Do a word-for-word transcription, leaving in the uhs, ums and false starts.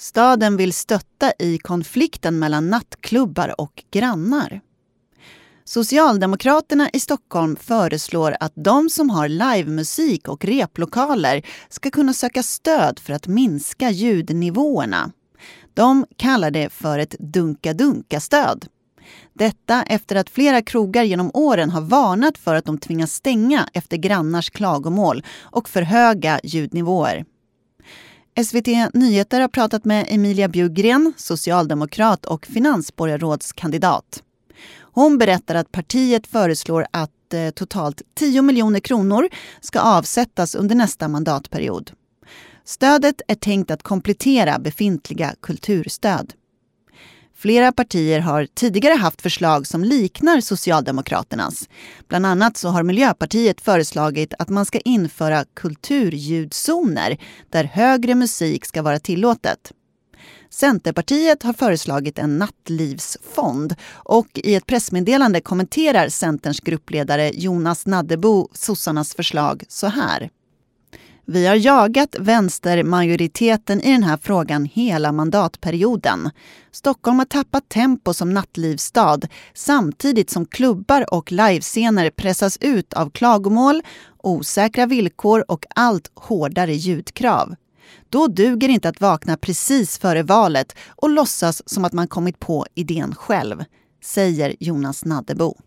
Staden vill stötta i konflikten mellan nattklubbar och grannar. Socialdemokraterna i Stockholm föreslår att de som har livemusik och replokaler ska kunna söka stöd för att minska ljudnivåerna. De kallar det för ett dunka-dunka-stöd. Detta efter att flera krogar genom åren har varnat för att de tvingas stänga efter grannars klagomål och för höga ljudnivåer. S V T Nyheter har pratat med Emilia Bjurgren, socialdemokrat och finansborgarrådskandidat. Hon berättar att partiet föreslår att eh, totalt tio miljoner kronor ska avsättas under nästa mandatperiod. Stödet är tänkt att komplettera befintliga kulturstöd. Flera partier har tidigare haft förslag som liknar Socialdemokraternas. Bland annat så har Miljöpartiet föreslagit att man ska införa kulturljudzoner där högre musik ska vara tillåtet. Centerpartiet har föreslagit en nattlivsfond och i ett pressmeddelande kommenterar Centerns gruppledare Jonas Naddebo sossarnas förslag så här. Vi har jagat vänstermajoriteten i den här frågan hela mandatperioden. Stockholm har tappat tempo som nattlivsstad samtidigt som klubbar och livescener pressas ut av klagomål, osäkra villkor och allt hårdare ljudkrav. Då duger inte att vakna precis före valet och låtsas som att man kommit på idén själv, säger Jonas Naddebo.